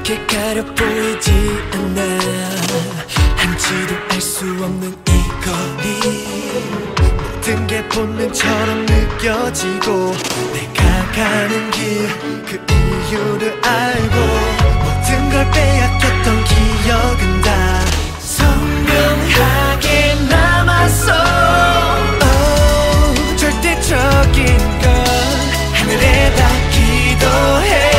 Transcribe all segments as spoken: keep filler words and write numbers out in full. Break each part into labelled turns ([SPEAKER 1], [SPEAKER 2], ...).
[SPEAKER 1] 그렇게 가려 보이지 않아. 한치도 알 수 없는 이 거리, 모든 게 본능처럼 느껴지고 내가 가는 길 그 이유를 알고 모든 걸 빼앗겼던 기억은 다 선명하게 남았어. oh, 절대적인 건 하늘에다 기도해.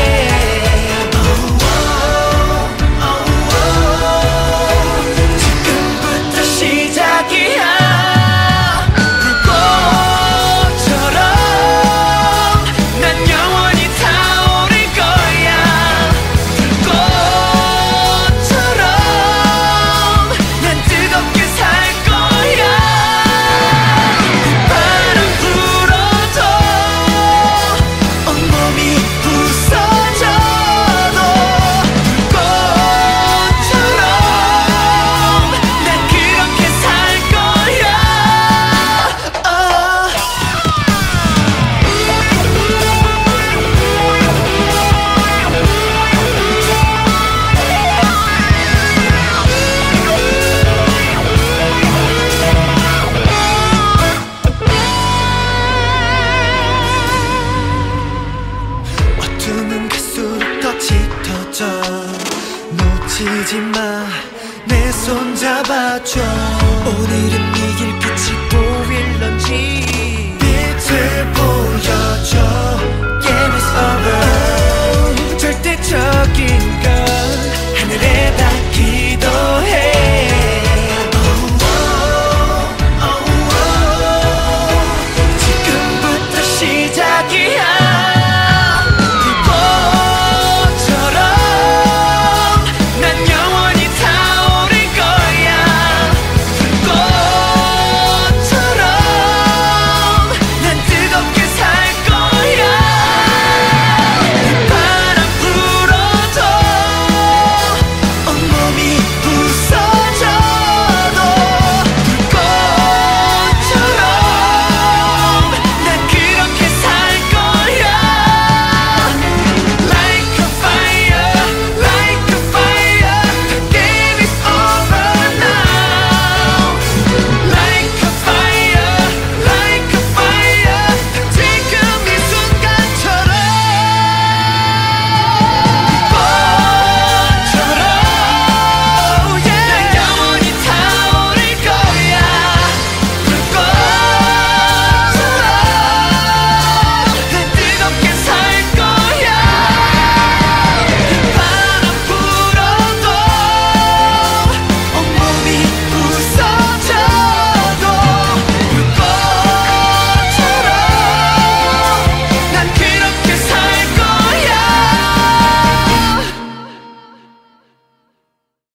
[SPEAKER 1] 어둠은 갈수록 더 짙어져. 놓치지 마, 내 손 잡아줘. 오늘은 이 길 끝이 보일런지